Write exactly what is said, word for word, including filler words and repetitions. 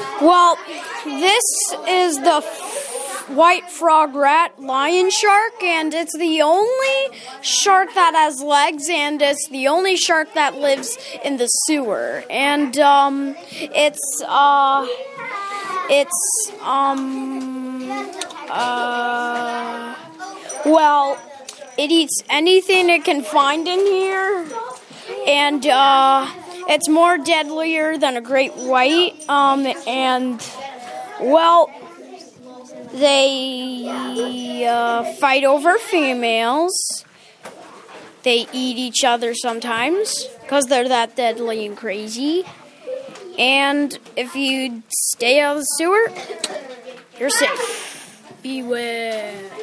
Well, this is the f- white frog rat lion shark, and it's the only shark that has legs, and it's the only shark that lives in the sewer. And um, it's uh, it's um, uh, well, it eats anything it can find in here, and uh. It's more deadlier than a great white, um, and, well, they uh, fight over females. They eat each other sometimes, because they're that deadly and crazy. And if you stay out of the sewer, you're safe. Beware.